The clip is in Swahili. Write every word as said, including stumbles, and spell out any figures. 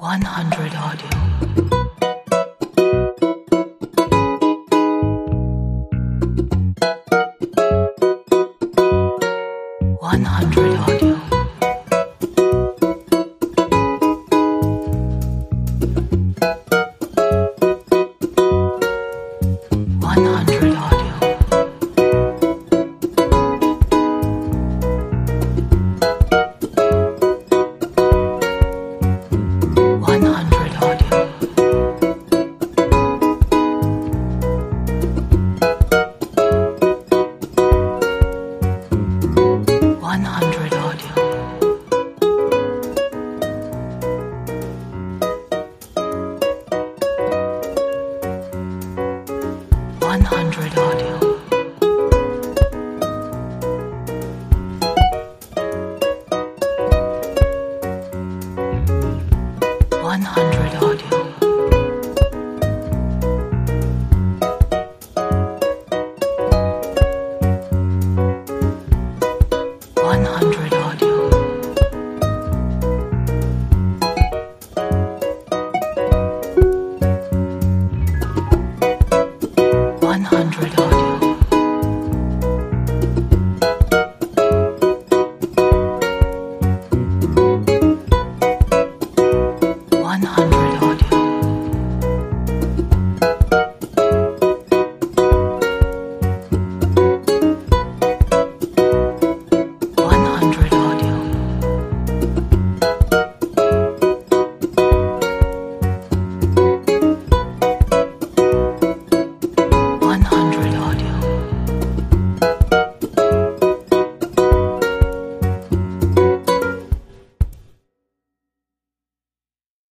one hundred audio. one hundred audio. one hundred audio. one hundred audio. one hundred audio. one hundred audio. one hundred audio.